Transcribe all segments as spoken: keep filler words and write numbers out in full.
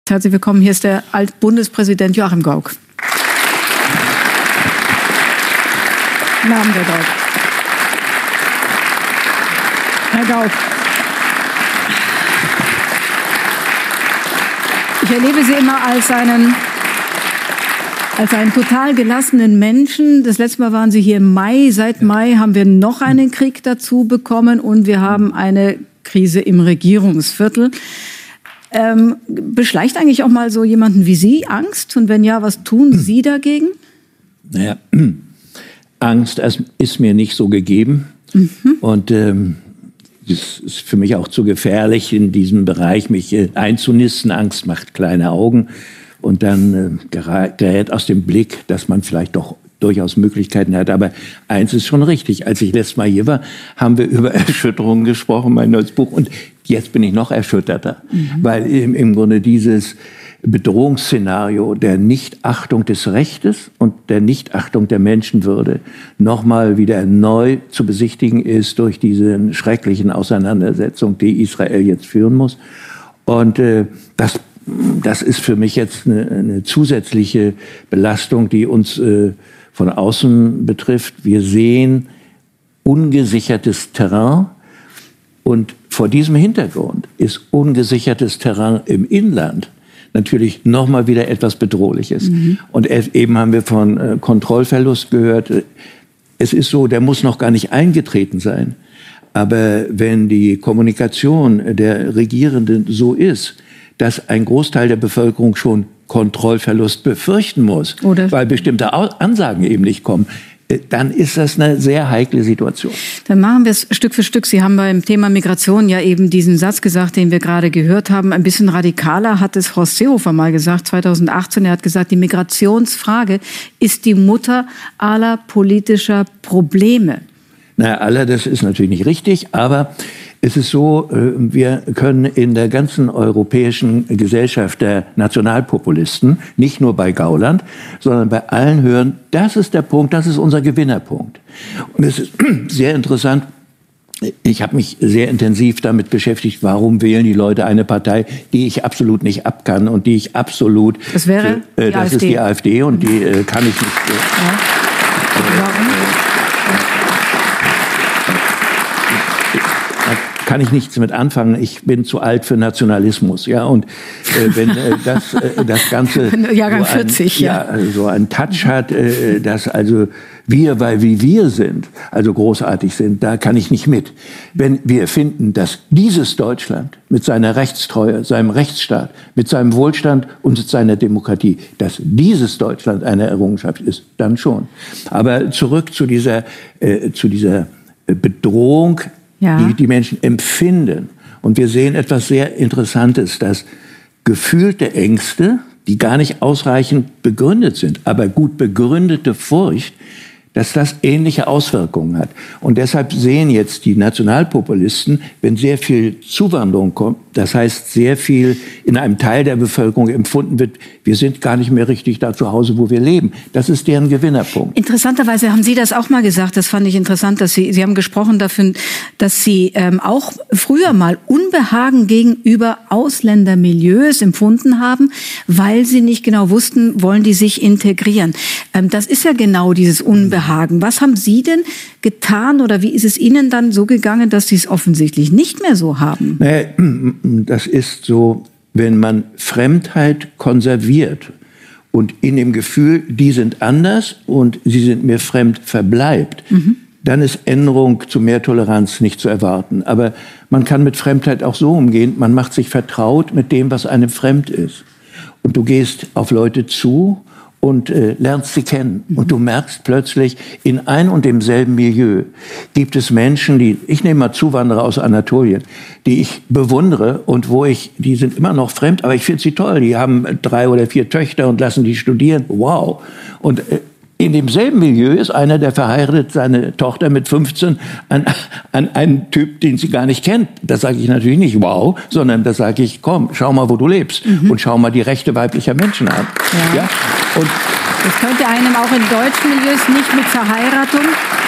Herzlich willkommen, hier ist der Altbundespräsident Joachim Gauck. Guten Abend, Herr Gauck. Herr Gauck, ich erlebe Sie immer als einen, als einen total gelassenen Menschen. Das letzte Mal waren Sie hier im Mai. Seit Mai haben wir noch einen Krieg dazu bekommen und wir haben eine Krise im Regierungsviertel. Ähm, beschleicht eigentlich auch mal so jemanden wie Sie Angst? Und wenn ja, was tun Sie dagegen? Naja, Angst ist mir nicht so gegeben. Mhm. Und ähm, es ist für mich auch zu gefährlich, in diesem Bereich mich äh, einzunisten. Angst macht kleine Augen. Und dann äh, gerät aus dem Blick, dass man vielleicht doch durchaus Möglichkeiten hat. Aber eins ist schon richtig. Als ich letztes Mal hier war, haben wir über Erschütterungen gesprochen, mein neues Buch. Und jetzt bin ich noch erschütterter. Mhm. Weil im, im Grunde dieses Bedrohungsszenario der Nichtachtung des Rechtes und der Nichtachtung der Menschenwürde nochmal wieder neu zu besichtigen ist durch diese schrecklichen Auseinandersetzungen, die Israel jetzt führen muss. Und äh, das, das ist für mich jetzt eine, eine zusätzliche Belastung, die uns äh, von außen betrifft. Wir sehen ungesichertes Terrain und vor diesem Hintergrund ist ungesichertes Terrain im Inland natürlich noch mal wieder etwas Bedrohliches. Mhm. Und eben haben wir von äh, Kontrollverlust gehört. Es ist so, der muss noch gar nicht eingetreten sein. Aber wenn die Kommunikation der Regierenden so ist, dass ein Großteil der Bevölkerung schon Kontrollverlust befürchten muss, oder weil bestimmte Ansagen eben nicht kommen, dann ist das eine sehr heikle Situation. Dann machen wir es Stück für Stück. Sie haben beim Thema Migration ja eben diesen Satz gesagt, den wir gerade gehört haben. Ein bisschen radikaler hat es Horst Seehofer mal gesagt, zweitausendachtzehn. Er hat gesagt, die Migrationsfrage ist die Mutter aller politischer Probleme. Na, aller, das ist natürlich nicht richtig, aber es ist so, wir können in der ganzen europäischen Gesellschaft der Nationalpopulisten, nicht nur bei Gauland, sondern bei allen hören, das ist der Punkt, das ist unser Gewinnerpunkt. Und es ist sehr interessant, ich habe mich sehr intensiv damit beschäftigt, warum wählen die Leute eine Partei, die ich absolut nicht abkann und die ich absolut... Das wäre für, äh, die Das AfD. ist die AfD und die äh, kann ich nicht... Äh, ja. Warum? Kann ich nichts mit anfangen. Ich bin zu alt für Nationalismus, ja. Und äh, wenn äh, das äh, das Ganze Jahrgang so ein, vierzig, ja, ja, so einen Touch hat, äh, dass also wir, weil wie wir sind, also großartig sind, da kann ich nicht mit. Wenn wir finden, dass dieses Deutschland mit seiner Rechtstreue, seinem Rechtsstaat, mit seinem Wohlstand und mit seiner Demokratie, dass dieses Deutschland eine Errungenschaft ist, dann schon. Aber zurück zu dieser äh, zu dieser Bedrohung. Ja. Die die Menschen empfinden. Und wir sehen etwas sehr Interessantes, dass gefühlte Ängste, die gar nicht ausreichend begründet sind, aber gut begründete Furcht, dass das ähnliche Auswirkungen hat. Und deshalb sehen jetzt die Nationalpopulisten, wenn sehr viel Zuwanderung kommt, das heißt sehr viel in einem Teil der Bevölkerung empfunden wird, wir sind gar nicht mehr richtig da zu Hause, wo wir leben. Das ist deren Gewinnerpunkt. Interessanterweise haben Sie das auch mal gesagt, das fand ich interessant, dass Sie, Sie haben gesprochen dafür, dass Sie ähm, auch früher mal Unbehagen gegenüber Ausländermilieus empfunden haben, weil Sie nicht genau wussten, wollen die sich integrieren. Ähm, das ist ja genau dieses Unbehagen. Was haben Sie denn getan oder wie ist es Ihnen dann so gegangen, dass Sie es offensichtlich nicht mehr so haben? Das ist so, wenn man Fremdheit konserviert und in dem Gefühl, die sind anders und sie sind mir fremd verbleibt, mhm. dann ist Änderung zu mehr Toleranz nicht zu erwarten. Aber man kann mit Fremdheit auch so umgehen, man macht sich vertraut mit dem, was einem fremd ist. Und du gehst auf Leute zu und äh, lernst sie kennen. Mhm. Und du merkst plötzlich, in ein und demselben Milieu gibt es Menschen, die, ich nehme mal Zuwanderer aus Anatolien, die ich bewundere und wo ich, die sind immer noch fremd, aber ich finde sie toll. Die haben drei oder vier Töchter und lassen die studieren. Wow. Und äh, in demselben Milieu ist einer, der verheiratet seine Tochter mit fünfzehn an, an einen Typ, den sie gar nicht kennt. Das sage ich natürlich nicht wow, sondern das sage ich, komm, schau mal, wo du lebst. Mhm. Und schau mal die Rechte weiblicher Menschen an. Ja. Ja? Und das könnte einem auch in deutschen Milieus nicht mit Verheiratung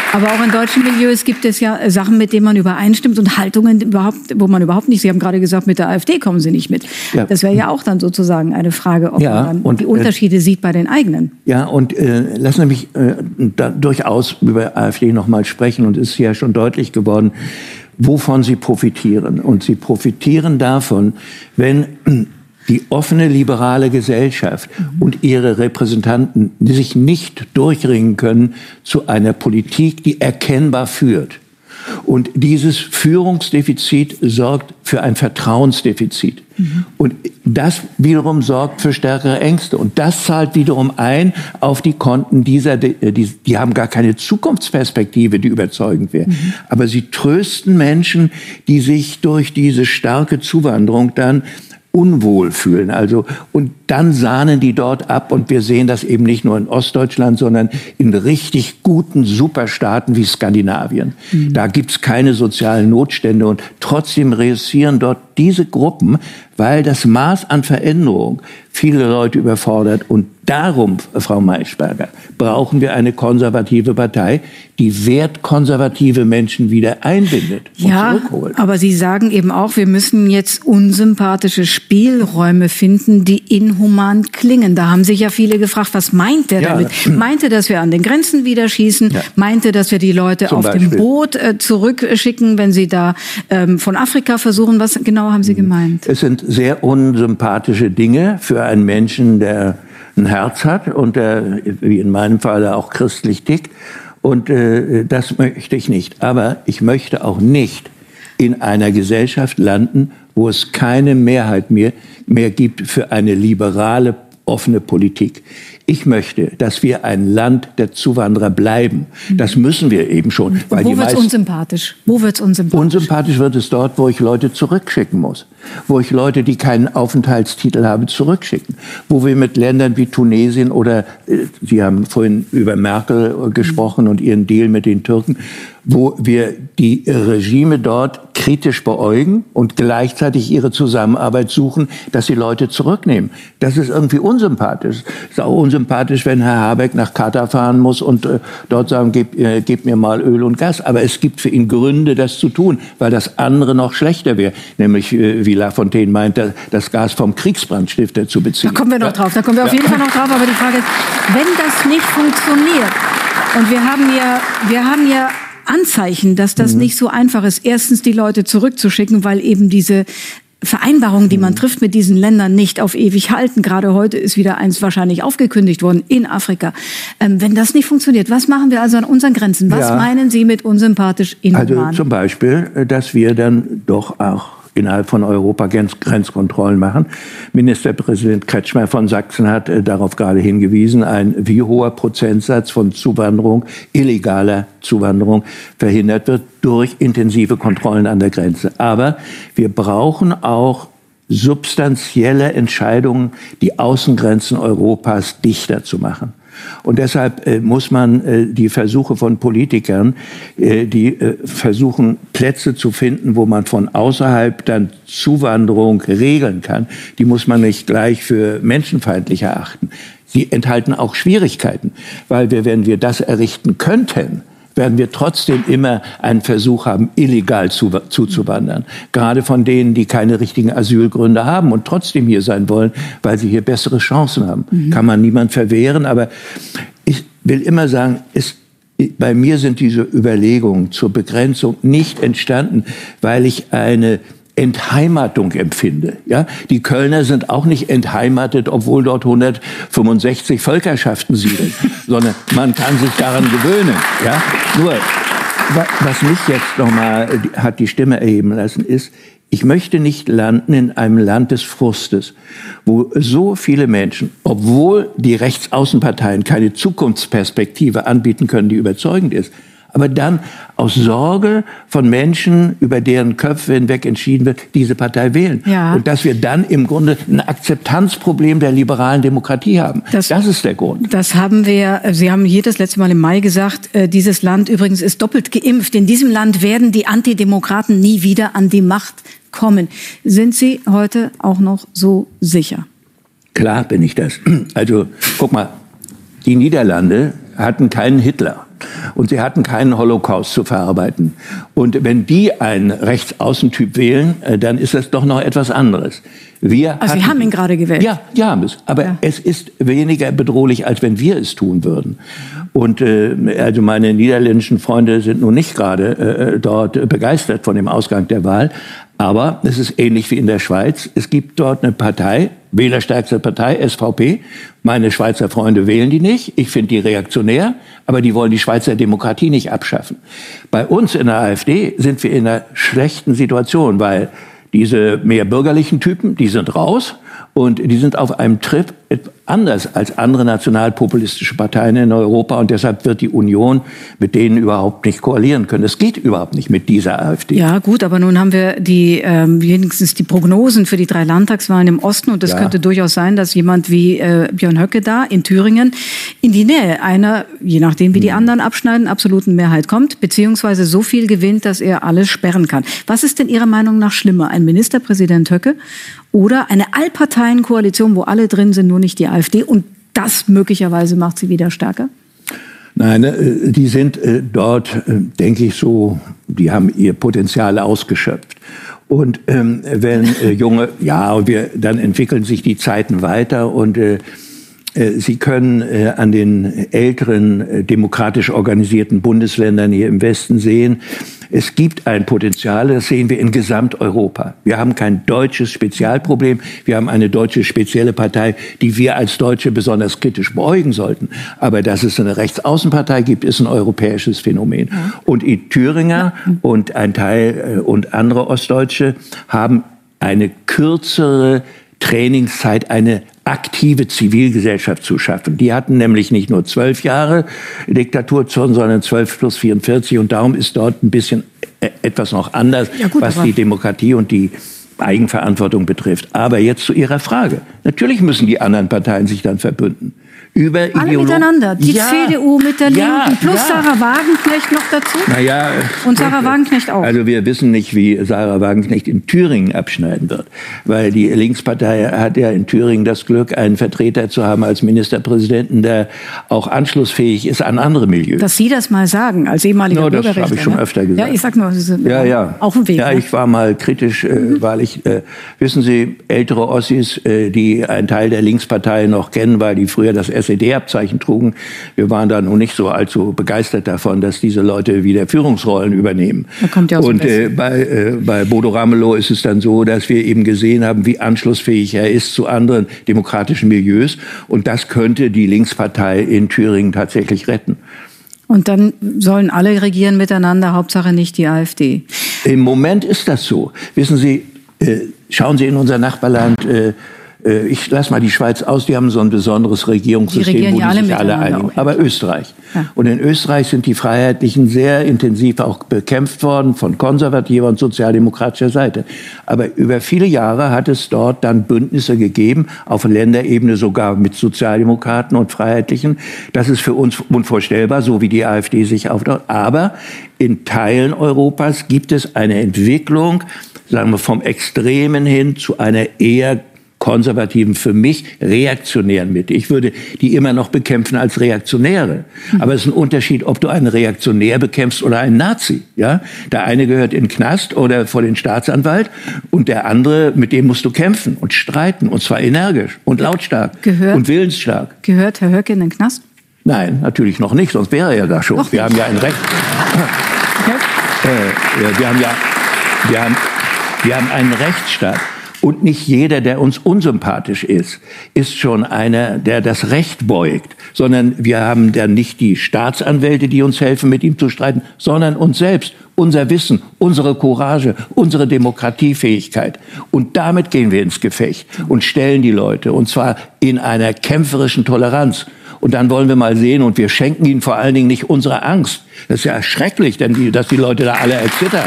Aber auch in deutschen Milieus gibt es ja Sachen, mit denen man übereinstimmt und Haltungen, überhaupt, wo man überhaupt nicht, Sie haben gerade gesagt, mit der AfD kommen Sie nicht mit. Ja. Das wäre ja auch dann sozusagen eine Frage, ob ja, man dann und, die Unterschiede äh, sieht bei den eigenen. Ja, und äh, lassen Sie mich äh, da durchaus über AfD noch mal sprechen. Und es ist ja schon deutlich geworden, wovon sie profitieren. Und sie profitieren davon, wenn die offene liberale Gesellschaft und ihre Repräsentanten sich nicht durchringen können zu einer Politik, die erkennbar führt. Und dieses Führungsdefizit sorgt für ein Vertrauensdefizit. Mhm. Und das wiederum sorgt für stärkere Ängste. Und das zahlt wiederum ein auf die Konten dieser, die, die haben gar keine Zukunftsperspektive, die überzeugend wäre. Mhm. Aber sie trösten Menschen, die sich durch diese starke Zuwanderung dann unwohl fühlen. Also, und dann sahnen die dort ab und wir sehen das eben nicht nur in Ostdeutschland, sondern in richtig guten Superstaaten wie Skandinavien. Mhm. Da gibt's keine sozialen Notstände und trotzdem reüssieren dort diese Gruppen, weil das Maß an Veränderung viele Leute überfordert. Und darum, Frau Maischberger, brauchen wir eine konservative Partei, die wertkonservative Menschen wieder einbindet und ja, zurückholt. Aber Sie sagen eben auch, wir müssen jetzt unsympathische Spielräume finden, die inhuman klingen. Da haben sich ja viele gefragt, was meint der ja, damit? Meint er, dass wir an den Grenzen wieder schießen? Ja. Meint er, dass wir die Leute Zum auf Beispiel. dem Boot äh, zurückschicken, wenn sie da ähm, von Afrika versuchen? Was genau haben Sie gemeint? Es sind sehr unsympathische Dinge für einen Menschen, der ein Herz hat und der, wie in meinem Fall, auch christlich tickt. Und äh, das möchte ich nicht. Aber ich möchte auch nicht in einer Gesellschaft landen, wo es keine Mehrheit mehr, mehr gibt für eine liberale, offene Politik. Ich möchte, dass wir ein Land der Zuwanderer bleiben. Das müssen wir eben schon. Weil wo wird es unsympathisch? Wo wird's unsympathisch? Unsympathisch wird es dort, wo ich Leute zurückschicken muss. Wo ich Leute, die keinen Aufenthaltstitel haben, zurückschicken. Wo wir mit Ländern wie Tunesien oder, äh, Sie haben vorhin über Merkel äh, gesprochen und ihren Deal mit den Türken, wo wir die Regime dort kritisch beäugen und gleichzeitig ihre Zusammenarbeit suchen, dass sie Leute zurücknehmen. Das ist irgendwie unsympathisch. Es ist auch unsympathisch, wenn Herr Habeck nach Katar fahren muss und äh, dort sagen, gib, äh, gib mir mal Öl und Gas. Aber es gibt für ihn Gründe, das zu tun, weil das andere noch schlechter wäre. Nämlich, äh, wie Lafontaine meint, das Gas vom Kriegsbrandstifter zu beziehen. Da kommen wir noch drauf, da kommen wir auf jeden Fall noch drauf. Aber die Frage ist, wenn das nicht funktioniert, und wir haben ja, wir haben ja Anzeichen, dass das mhm. nicht so einfach ist, erstens die Leute zurückzuschicken, weil eben diese Vereinbarungen, die man trifft mit diesen Ländern, nicht auf ewig halten. Gerade heute ist wieder eins wahrscheinlich aufgekündigt worden in Afrika. Ähm, wenn das nicht funktioniert, was machen wir also an unseren Grenzen? Was ja. meinen Sie mit unsympathisch inhuman? Also zum Beispiel, dass wir dann doch auch innerhalb von Europa Grenzkontrollen machen. Ministerpräsident Kretschmer von Sachsen hat äh, darauf gerade hingewiesen, ein wie hoher Prozentsatz von Zuwanderung, illegaler Zuwanderung verhindert wird durch intensive Kontrollen an der Grenze. Aber wir brauchen auch substanzielle Entscheidungen, die Außengrenzen Europas dichter zu machen. Und deshalb äh, muss man äh, die Versuche von Politikern, äh, die äh, versuchen, Plätze zu finden, wo man von außerhalb dann Zuwanderung regeln kann, die muss man nicht gleich für menschenfeindlich erachten. Sie enthalten auch Schwierigkeiten, weil wir, wenn wir das errichten könnten, werden wir trotzdem immer einen Versuch haben, illegal zu, zuzuwandern. Gerade von denen, die keine richtigen Asylgründe haben und trotzdem hier sein wollen, weil sie hier bessere Chancen haben. Mhm. Kann man niemand verwehren, aber ich will immer sagen, es, bei mir sind diese Überlegungen zur Begrenzung nicht entstanden, weil ich eine Entheimatung empfinde. Ja, die Kölner sind auch nicht entheimatet, obwohl dort hundertfünfundsechzig Völkerschaften siedeln, sondern man kann sich daran gewöhnen. Ja, nur was mich jetzt noch mal hat die Stimme erheben lassen, ist: Ich möchte nicht landen in einem Land des Frustes, wo so viele Menschen, obwohl die Rechtsaußenparteien keine Zukunftsperspektive anbieten können, die überzeugend ist, aber dann aus Sorge von Menschen, über deren Köpfe hinweg entschieden wird, diese Partei wählen. Ja. Und dass wir dann im Grunde ein Akzeptanzproblem der liberalen Demokratie haben. Das, das ist der Grund. Das haben wir, Sie haben hier das letzte Mal im Mai gesagt, äh, dieses Land übrigens ist doppelt geimpft. In diesem Land werden die Antidemokraten nie wieder an die Macht kommen. Sind Sie heute auch noch so sicher? Klar bin ich das. Also, guck mal, die Niederlande hatten keinen Hitler. Und sie hatten keinen Holocaust zu verarbeiten. Und wenn die einen Rechtsaußentyp wählen, dann ist das doch noch etwas anderes. Wir also hatten, Sie haben ihn gerade gewählt? Ja, die haben es. Aber ja. es ist weniger bedrohlich, als wenn wir es tun würden. Und äh, also meine niederländischen Freunde sind nun nicht gerade äh, dort begeistert von dem Ausgang der Wahl. Aber es ist ähnlich wie in der Schweiz. Es gibt dort eine Partei, wählerstärkste Partei, S V P. Meine Schweizer Freunde wählen die nicht. Ich finde die reaktionär, aber die wollen die Schweizer Demokratie nicht abschaffen. Bei uns in der AfD sind wir in einer schlechten Situation, weil diese mehr bürgerlichen Typen, die sind raus und die sind auf einem Trip anders als andere nationalpopulistische Parteien in Europa und deshalb wird die Union mit denen überhaupt nicht koalieren können. Es geht überhaupt nicht mit dieser AfD. Ja gut, aber nun haben wir die ähm, wenigstens die Prognosen für die drei Landtagswahlen im Osten und es ja. könnte durchaus sein, dass jemand wie äh, Björn Höcke da in Thüringen in die Nähe einer, je nachdem wie die anderen abschneiden, absoluten Mehrheit kommt, beziehungsweise so viel gewinnt, dass er alles sperren kann. Was ist denn Ihrer Meinung nach schlimmer? Ein Ministerpräsident Höcke oder eine Allparteienkoalition, wo alle drin sind, nur nicht die AfD und das möglicherweise macht sie wieder stärker? Nein, die sind dort, denke ich so, die haben ihr Potenzial ausgeschöpft. Und ähm, wenn äh, junge, ja, wir, dann entwickeln sich die Zeiten weiter und äh, Sie können äh, an den älteren äh, demokratisch organisierten Bundesländern hier im Westen sehen, es gibt ein Potenzial, das sehen wir in Gesamteuropa. Wir haben kein deutsches Spezialproblem, wir haben eine deutsche spezielle Partei, die wir als Deutsche besonders kritisch beäugen sollten. Aber dass es eine Rechtsaußenpartei gibt, ist ein europäisches Phänomen. Ja. Und die Thüringer ja. und ein Teil äh, und andere Ostdeutsche haben eine kürzere Trainingszeit, eine aktive Zivilgesellschaft zu schaffen. Die hatten nämlich nicht nur zwölf Jahre Diktatur, sondern zwölf plus vierundvierzig. Und darum ist dort ein bisschen etwas noch anders, ja gut, was die Demokratie und die Eigenverantwortung betrifft. Aber jetzt zu Ihrer Frage. Natürlich müssen die anderen Parteien sich dann verbünden. Über Alle Ideolo- miteinander. Die ja, C D U mit der ja, Linken plus ja. Sarah Wagenknecht noch dazu. Naja, und Sarah Wagenknecht auch. Also wir wissen nicht, wie Sarah Wagenknecht in Thüringen abschneiden wird. Weil die Linkspartei hat ja in Thüringen das Glück, einen Vertreter zu haben als Ministerpräsidenten, der auch anschlussfähig ist an andere Milieus. Dass Sie das mal sagen, als ehemaliger no, Bürgerrechtler. Das habe ich schon ne? öfter gesagt. Ja, ich sag nur, Sie sind ja, ja. auf dem Weg. Ja, ne? ich war mal kritisch, äh, mhm. weil ich, äh, wissen Sie, ältere Ossis, äh, die einen Teil der Linkspartei noch kennen, weil die früher das S E D-Abzeichen trugen. Wir waren da nun nicht so allzu begeistert davon, dass diese Leute wieder Führungsrollen übernehmen. Da kommt ja Und äh, bei, äh, bei Bodo Ramelow ist es dann so, dass wir eben gesehen haben, wie anschlussfähig er ist zu anderen demokratischen Milieus. Und das könnte die Linkspartei in Thüringen tatsächlich retten. Und dann sollen alle regieren miteinander, Hauptsache nicht die AfD. Im Moment ist das so. Wissen Sie, äh, schauen Sie in unser Nachbarland, äh, ich lasse mal die Schweiz aus, die haben so ein besonderes Regierungssystem, wo ja die sich alle einigen. Aber Österreich. Ja. Und in Österreich sind die Freiheitlichen sehr intensiv auch bekämpft worden von konservativer und sozialdemokratischer Seite. Aber über viele Jahre hat es dort dann Bündnisse gegeben, auf Länderebene sogar mit Sozialdemokraten und Freiheitlichen. Das ist für uns unvorstellbar, so wie die AfD sich aufbaut. Aber in Teilen Europas gibt es eine Entwicklung, sagen wir, vom Extremen hin zu einer eher konservativen, für mich reaktionären Mitte. Ich würde die immer noch bekämpfen als Reaktionäre. Aber es ist ein Unterschied, ob du einen Reaktionär bekämpfst oder einen Nazi. Ja? Der eine gehört in den Knast oder vor den Staatsanwalt und der andere, mit dem musst du kämpfen und streiten. Und zwar energisch und lautstark gehört, und willensstark. Gehört Herr Höcke in den Knast? Nein, natürlich noch nicht, sonst wäre er ja da schon. Noch wir nicht. haben ja ein Recht. Okay. Äh, wir haben ja, wir haben, wir haben einen Rechtsstaat. Und nicht jeder, der uns unsympathisch ist, ist schon einer, der das Recht beugt, sondern wir haben dann nicht die Staatsanwälte, die uns helfen, mit ihm zu streiten, sondern uns selbst, unser Wissen, unsere Courage, unsere Demokratiefähigkeit. Und damit gehen wir ins Gefecht und stellen die Leute, und zwar in einer kämpferischen Toleranz. Und dann wollen wir mal sehen, und wir schenken ihnen vor allen Dingen nicht unsere Angst. Das ist ja schrecklich, denn die, dass die Leute da alle erzittern.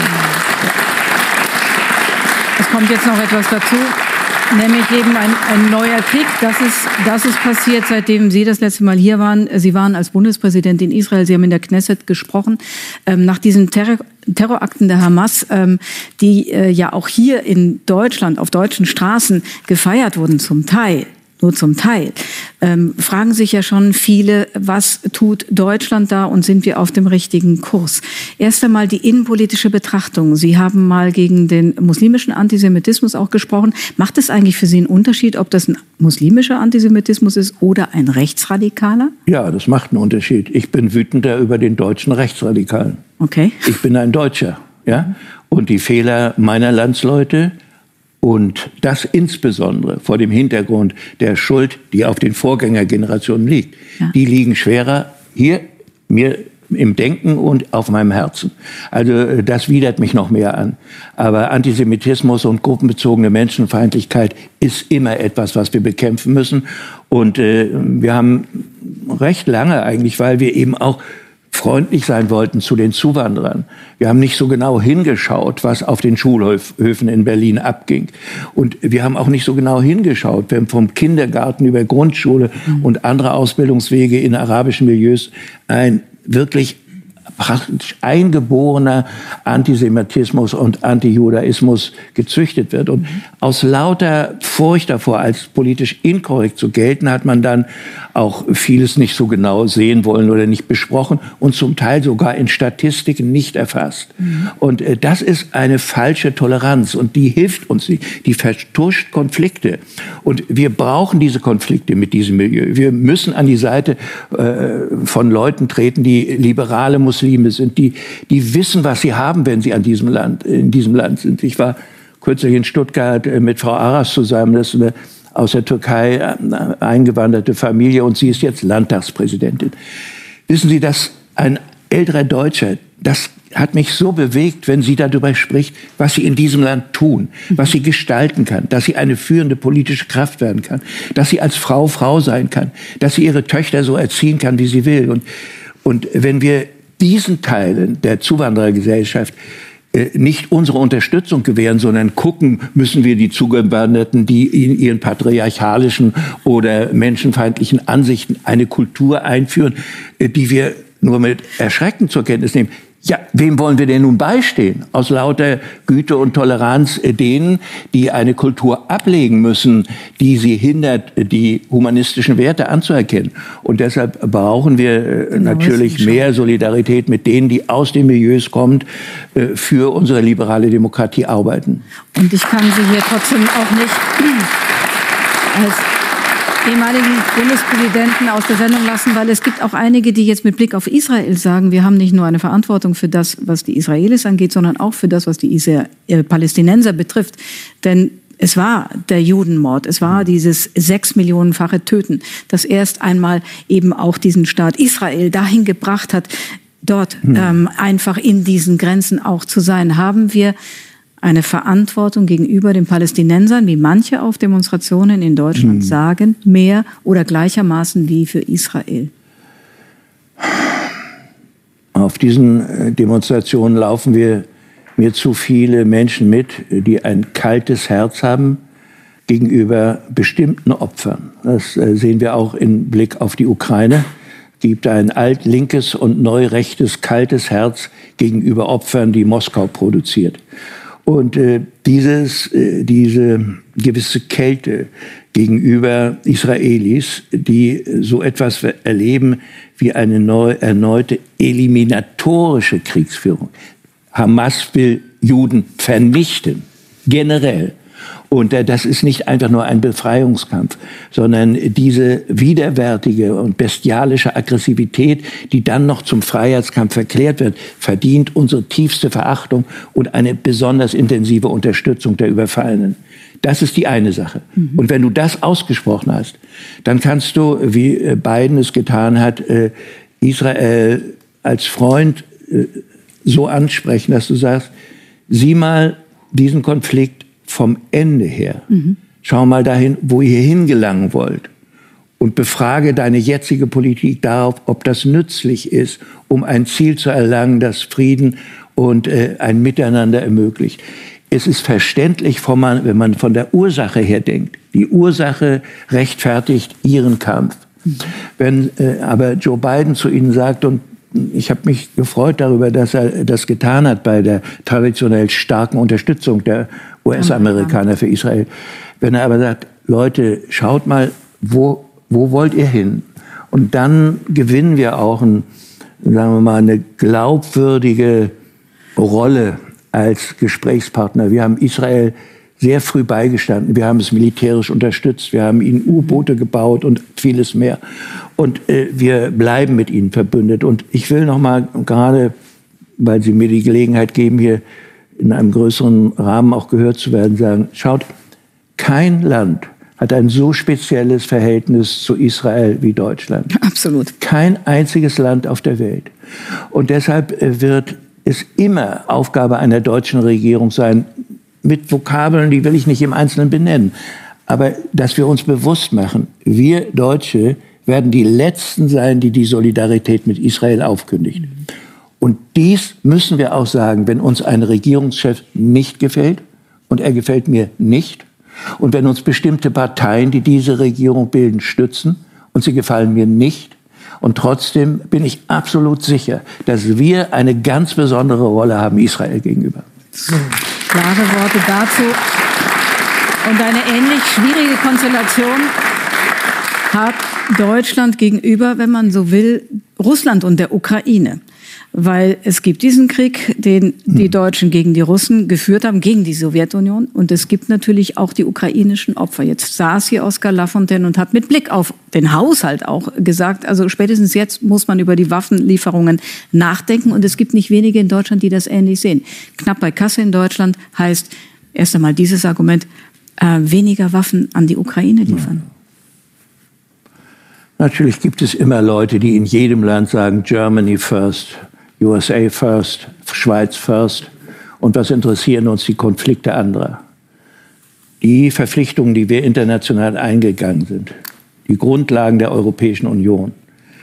Es kommt jetzt noch etwas dazu, nämlich eben ein, ein neuer Krieg. Das ist, das ist passiert, seitdem Sie das letzte Mal hier waren. Sie waren als Bundespräsident in Israel. Sie haben in der Knesset gesprochen. Ähm, nach diesen Terror, Terrorakten der Hamas, ähm, die äh, ja auch hier in Deutschland auf deutschen Straßen gefeiert wurden, zum Teil. nur zum Teil, ähm, fragen sich ja schon viele, was tut Deutschland da und sind wir auf dem richtigen Kurs? Erst einmal die innenpolitische Betrachtung. Sie haben mal gegen den muslimischen Antisemitismus auch gesprochen. Macht es eigentlich für Sie einen Unterschied, ob das ein muslimischer Antisemitismus ist oder ein rechtsradikaler? Ja, das macht einen Unterschied. Ich bin wütender über den deutschen Rechtsradikalen. Okay. Ich bin ein Deutscher, ja, und die Fehler meiner Landsleute und das insbesondere vor dem Hintergrund der Schuld, die auf den Vorgängergenerationen liegt, ja. die liegen schwerer hier mir im Denken und auf meinem Herzen. Also das widert mich noch mehr an. Aber Antisemitismus und gruppenbezogene Menschenfeindlichkeit ist immer etwas, was wir bekämpfen müssen. Und äh, wir haben recht lange eigentlich, weil wir eben auch freundlich sein wollten zu den Zuwanderern. Wir haben nicht so genau hingeschaut, was auf den Schulhöfen in Berlin abging. Und wir haben auch nicht so genau hingeschaut, wenn vom Kindergarten über Grundschule mhm. und andere Ausbildungswege in arabischen Milieus ein wirklich praktisch eingeborener Antisemitismus und Antijudaismus gezüchtet wird. Und aus lauter Furcht davor, als politisch inkorrekt zu gelten, hat man dann auch vieles nicht so genau sehen wollen oder nicht besprochen und zum Teil sogar in Statistiken nicht erfasst. Mhm. Und äh, das ist eine falsche Toleranz und die hilft uns nicht. Die vertuscht Konflikte. Und wir brauchen diese Konflikte mit diesem Milieu. Wir müssen an die Seite äh, von Leuten treten, die liberale Muslime sind, die, die wissen, was sie haben, wenn sie an diesem Land, in diesem Land sind. Ich war kürzlich in Stuttgart mit Frau Aras zusammen, das ist eine aus der Türkei eingewanderte Familie und sie ist jetzt Landtagspräsidentin. Wissen Sie, dass ein älterer Deutscher, das hat mich so bewegt, wenn sie darüber spricht, was sie in diesem Land tun, was sie gestalten kann, dass sie eine führende politische Kraft werden kann, dass sie als Frau Frau sein kann, dass sie ihre Töchter so erziehen kann, wie sie will. Und, und wenn wir diesen Teilen der Zuwanderergesellschaft nicht unsere Unterstützung gewähren, sondern gucken, müssen wir die Zugewanderten, die in ihren patriarchalischen oder menschenfeindlichen Ansichten eine Kultur einführen, die wir nur mit Erschrecken zur Kenntnis nehmen. Ja, wem wollen wir denn nun beistehen? Aus lauter Güte und Toleranz denen, die eine Kultur ablegen müssen, die sie hindert, die humanistischen Werte anzuerkennen. Und deshalb brauchen wir genau, natürlich mehr Solidarität mit denen, die aus den Milieus kommen, für unsere liberale Demokratie arbeiten. Und ich kann Sie hier trotzdem auch nicht als ehemaligen Bundespräsidenten aus der Sendung lassen, weil es gibt auch einige, die jetzt mit Blick auf Israel sagen, wir haben nicht nur eine Verantwortung für das, was die Israelis angeht, sondern auch für das, was die Israel Palästinenser betrifft. Denn es war der Judenmord, es war dieses sechs Millionenfache Töten, das erst einmal eben auch diesen Staat Israel dahin gebracht hat, dort hm. ähm, einfach in diesen Grenzen auch zu sein. Haben wir eine Verantwortung gegenüber den Palästinensern, wie manche auf Demonstrationen in Deutschland hm. sagen, mehr oder gleichermaßen wie für Israel? Auf diesen Demonstrationen laufen wir mir zu viele Menschen mit, die ein kaltes Herz haben gegenüber bestimmten Opfern. Das sehen wir auch im Blick auf die Ukraine. Es gibt ein altlinkes und neurechtes kaltes Herz gegenüber Opfern, die Moskau produziert. Und äh, dieses, äh, diese gewisse Kälte gegenüber Israelis, die so etwas erleben wie eine neu, erneute eliminatorische Kriegsführung. Hamas will Juden vernichten, generell. Und äh, das ist nicht einfach nur ein Befreiungskampf, sondern diese widerwärtige und bestialische Aggressivität, die dann noch zum Freiheitskampf verklärt wird, verdient unsere tiefste Verachtung und eine besonders intensive Unterstützung der Überfallenen. Das ist die eine Sache. Mhm. Und wenn du das ausgesprochen hast, dann kannst du, wie Biden es getan hat, äh, Israel als Freund äh, so ansprechen, dass du sagst, sieh mal diesen Konflikt vom Ende her. Mhm. Schau mal dahin, wo ihr hingelangen wollt. Und befrage deine jetzige Politik darauf, ob das nützlich ist, um ein Ziel zu erlangen, das Frieden und äh, ein Miteinander ermöglicht. Es ist verständlich, wenn man von der Ursache her denkt. Die Ursache rechtfertigt ihren Kampf. Mhm. Wenn äh, aber Joe Biden zu ihnen sagt, und ich habe mich gefreut darüber, dass er das getan hat bei der traditionell starken Unterstützung der U S-Amerikaner für Israel. Wenn er aber sagt, Leute, schaut mal, wo, wo wollt ihr hin? Und dann gewinnen wir auch ein, sagen wir mal, eine glaubwürdige Rolle als Gesprächspartner. Wir haben Israel sehr früh beigestanden. Wir haben es militärisch unterstützt. Wir haben ihnen U-Boote gebaut und vieles mehr. Und äh, wir bleiben mit ihnen verbündet. Und ich will noch mal, gerade weil Sie mir die Gelegenheit geben, hier in einem größeren Rahmen auch gehört zu werden, sagen, schaut, kein Land hat ein so spezielles Verhältnis zu Israel wie Deutschland. Absolut. Kein einziges Land auf der Welt. Und deshalb wird es immer Aufgabe einer deutschen Regierung sein, mit Vokabeln, die will ich nicht im Einzelnen benennen, aber dass wir uns bewusst machen, wir Deutsche werden die Letzten sein, die die Solidarität mit Israel aufkündigt. Und dies müssen wir auch sagen, wenn uns ein Regierungschef nicht gefällt, und er gefällt mir nicht, und wenn uns bestimmte Parteien, die diese Regierung bilden, stützen und sie gefallen mir nicht. Und trotzdem bin ich absolut sicher, dass wir eine ganz besondere Rolle haben Israel gegenüber. So, klare Worte dazu. Und eine ähnlich schwierige Konstellation hat Deutschland gegenüber, wenn man so will, Russland und der Ukraine. Weil es gibt diesen Krieg, den die Deutschen gegen die Russen geführt haben, gegen die Sowjetunion. Und es gibt natürlich auch die ukrainischen Opfer. Jetzt saß hier Oskar Lafontaine und hat mit Blick auf den Haushalt auch gesagt, also spätestens jetzt muss man über die Waffenlieferungen nachdenken. Und es gibt nicht wenige in Deutschland, die das ähnlich sehen. Knapp bei Kasse in Deutschland heißt erst einmal dieses Argument, äh, weniger Waffen an die Ukraine liefern. Natürlich gibt es immer Leute, die in jedem Land sagen, Germany first, U S A first, Schweiz first. Und was interessieren uns die Konflikte anderer? Die Verpflichtungen, die wir international eingegangen sind, die Grundlagen der Europäischen Union,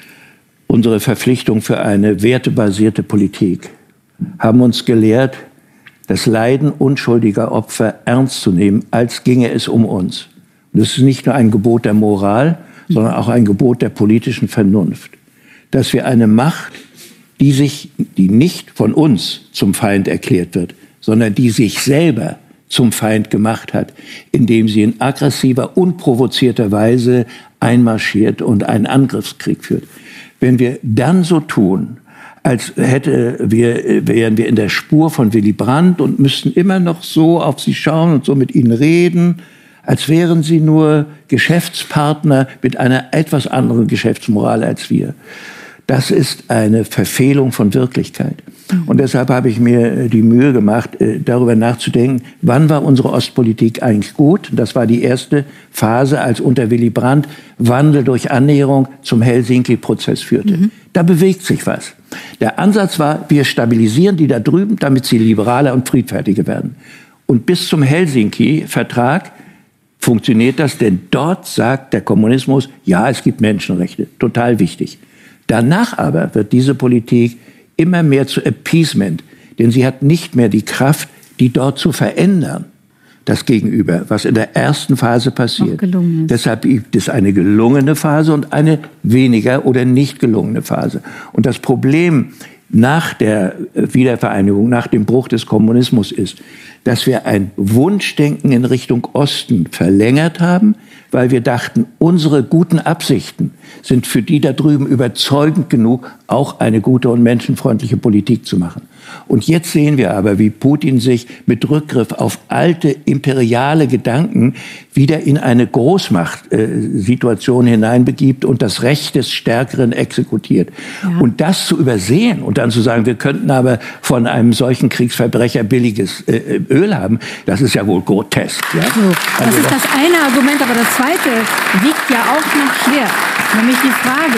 unsere Verpflichtung für eine wertebasierte Politik, haben uns gelehrt, das Leiden unschuldiger Opfer ernst zu nehmen, als ginge es um uns. Und das ist nicht nur ein Gebot der Moral, sondern auch ein Gebot der politischen Vernunft. Dass wir eine Macht, die sich, die nicht von uns zum Feind erklärt wird, sondern die sich selber zum Feind gemacht hat, indem sie in aggressiver, unprovozierter Weise einmarschiert und einen Angriffskrieg führt. Wenn wir dann so tun, als hätte wir, wären wir in der Spur von Willy Brandt und müssten immer noch so auf sie schauen und so mit ihnen reden, als wären sie nur Geschäftspartner mit einer etwas anderen Geschäftsmoral als wir. Das ist eine Verfehlung von Wirklichkeit. Und deshalb habe ich mir die Mühe gemacht, darüber nachzudenken, wann war unsere Ostpolitik eigentlich gut? Das war die erste Phase, als unter Willy Brandt Wandel durch Annäherung zum Helsinki-Prozess führte. Mhm. Da bewegt sich was. Der Ansatz war, wir stabilisieren die da drüben, damit sie liberaler und friedfertiger werden. Und bis zum Helsinki-Vertrag funktioniert das, denn dort sagt der Kommunismus, ja, es gibt Menschenrechte, total wichtig. Danach aber wird diese Politik immer mehr zu Appeasement, denn sie hat nicht mehr die Kraft, die dort zu verändern, das Gegenüber, was in der ersten Phase passiert. Deshalb gibt es eine gelungene Phase und eine weniger oder nicht gelungene Phase. Und das Problem nach der Wiedervereinigung, nach dem Bruch des Kommunismus ist, dass wir ein Wunschdenken in Richtung Osten verlängert haben, weil wir dachten, unsere guten Absichten sind für die da drüben überzeugend genug, auch eine gute und menschenfreundliche Politik zu machen. Und jetzt sehen wir aber, wie Putin sich mit Rückgriff auf alte imperiale Gedanken wieder in eine Großmachtsituation äh, hineinbegibt und das Recht des Stärkeren exekutiert. Ja. Und das zu übersehen und dann zu sagen, wir könnten aber von einem solchen Kriegsverbrecher billiges äh, Öl haben, das ist ja wohl grotesk. Ja? So, das also ist das, das eine Argument, aber das zweite wiegt ja auch noch schwer. Nämlich die Frage,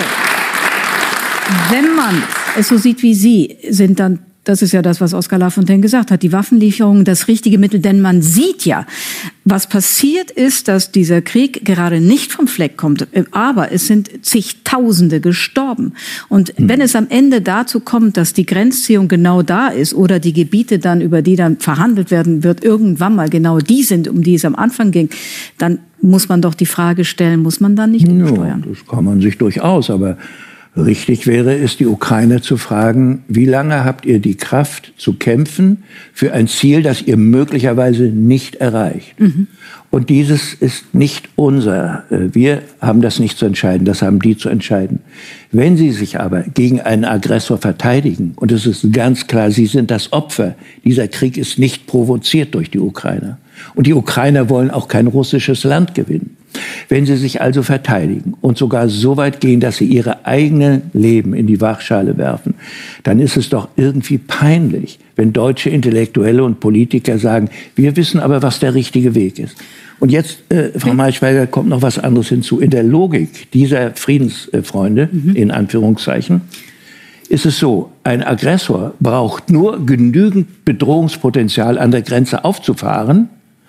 wenn man es so sieht wie Sie, sind dann, das ist ja das, was Oskar Lafontaine gesagt hat, die Waffenlieferung das richtige Mittel, denn man sieht ja, was passiert ist, dass dieser Krieg gerade nicht vom Fleck kommt, aber es sind zigtausende gestorben. Und mhm. wenn es am Ende dazu kommt, dass die Grenzziehung genau da ist oder die Gebiete dann, über die dann verhandelt werden wird, irgendwann mal genau die sind, um die es am Anfang ging, dann muss man doch die Frage stellen, muss man dann nicht umsteuern? Ja, das kann man sich durchaus, aber Richtig wäre es, die Ukrainer zu fragen, wie lange habt ihr die Kraft zu kämpfen für ein Ziel, das ihr möglicherweise nicht erreicht? Mhm. Und dieses ist nicht unser. Wir haben das nicht zu entscheiden, das haben die zu entscheiden. Wenn sie sich aber gegen einen Aggressor verteidigen, und es ist ganz klar, sie sind das Opfer, dieser Krieg ist nicht provoziert durch die Ukrainer. Und die Ukrainer wollen auch kein russisches Land gewinnen. Wenn sie sich also verteidigen und sogar so weit gehen, dass sie ihre eigenen Leben in die Waagschale werfen, dann ist es doch irgendwie peinlich, wenn deutsche Intellektuelle und Politiker sagen, wir wissen aber, was der richtige Weg ist. Und jetzt, äh, Frau Maischberger, kommt noch was anderes hinzu. In der Logik dieser Friedensfreunde, mhm. in Anführungszeichen, ist es so, ein Aggressor braucht nur genügend Bedrohungspotenzial an der Grenze aufzufahren,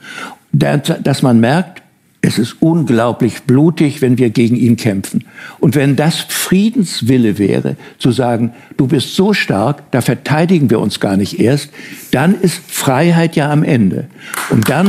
dass man merkt, es ist unglaublich blutig, wenn wir gegen ihn kämpfen. Und wenn das Friedenswille wäre, zu sagen, du bist so stark, da verteidigen wir uns gar nicht erst, dann ist Freiheit ja am Ende. Und dann,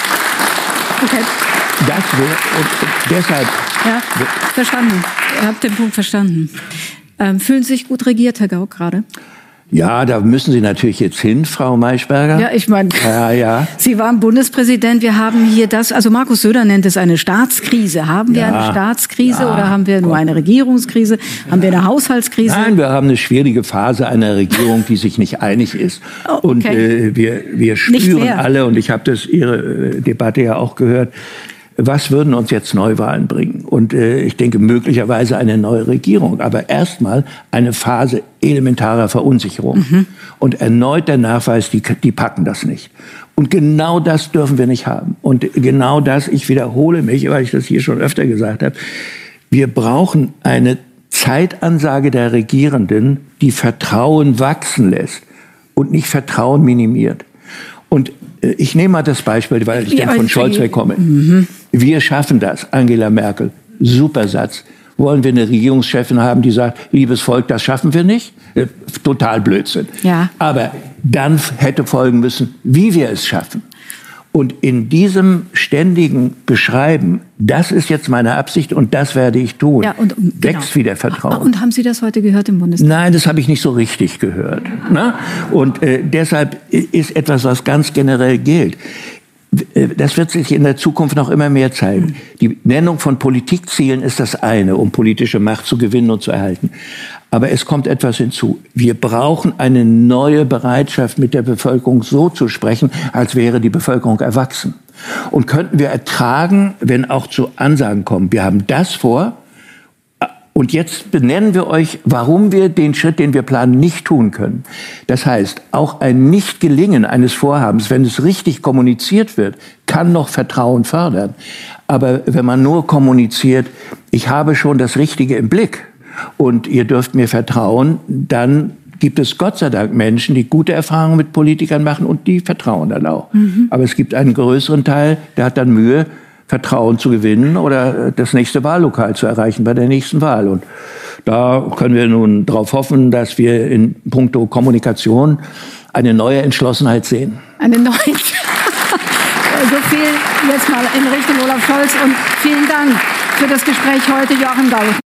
okay. das wäre, und deshalb... Ja, verstanden. Ihr habt den Punkt verstanden. Ähm, fühlen Sie sich gut regiert, Herr Gauck, gerade? Ja, da müssen Sie natürlich jetzt hin, Frau Maischberger. Ja, ich meine, ja, ja. Sie waren Bundespräsident. Wir haben hier das, also Markus Söder nennt es eine Staatskrise. Haben wir ja. eine Staatskrise ja. oder haben wir nur eine Regierungskrise? Haben wir eine Haushaltskrise? Nein, wir haben eine schwierige Phase einer Regierung, die sich nicht einig ist. Oh, okay. Und äh, wir, wir spüren alle, und ich habe das Ihre äh, Debatte ja auch gehört, was würden uns jetzt Neuwahlen bringen? Und äh, ich denke möglicherweise eine neue Regierung, aber erstmal eine Phase elementarer Verunsicherung. Mhm. Und erneut der Nachweis, die, die packen das nicht. Und genau das dürfen wir nicht haben. Und genau das, ich wiederhole mich, weil ich das hier schon öfter gesagt habe, wir brauchen eine Zeitansage der Regierenden, die Vertrauen wachsen lässt und nicht Vertrauen minimiert. Und äh, ich nehme mal das Beispiel, weil ich ja, dann von Scholz wegkomme. Mhm. Wir schaffen das, Angela Merkel. Super Satz. Wollen wir eine Regierungschefin haben, die sagt, liebes Volk, das schaffen wir nicht? Äh, total Blödsinn. Ja. Aber dann hätte folgen müssen, wie wir es schaffen. Und in diesem ständigen Beschreiben, das ist jetzt meine Absicht und das werde ich tun, ja, und, und, wächst genau. wieder Vertrauen. Und haben Sie das heute gehört im Bundestag? Nein, das habe ich nicht so richtig gehört. Ne? Und äh, deshalb ist etwas, was ganz generell gilt. Das wird sich in der Zukunft noch immer mehr zeigen. Die Nennung von Politikzielen ist das eine, um politische Macht zu gewinnen und zu erhalten. Aber es kommt etwas hinzu. Wir brauchen eine neue Bereitschaft, mit der Bevölkerung so zu sprechen, als wäre die Bevölkerung erwachsen. Und könnten wir ertragen, wenn auch zu Ansagen kommen, wir haben das vor, und jetzt benennen wir euch, warum wir den Schritt, den wir planen, nicht tun können. Das heißt, auch ein Nicht-Gelingen eines Vorhabens, wenn es richtig kommuniziert wird, kann noch Vertrauen fördern. Aber wenn man nur kommuniziert, ich habe schon das Richtige im Blick und ihr dürft mir vertrauen, dann gibt es Gott sei Dank Menschen, die gute Erfahrungen mit Politikern machen und die vertrauen dann auch. Mhm. Aber es gibt einen größeren Teil, der hat dann Mühe, Vertrauen zu gewinnen oder das nächste Wahllokal zu erreichen bei der nächsten Wahl. Und da können wir nun darauf hoffen, dass wir in puncto Kommunikation eine neue Entschlossenheit sehen. Eine neue. So viel jetzt mal in Richtung Olaf Scholz und vielen Dank für das Gespräch heute, Joachim Gauck.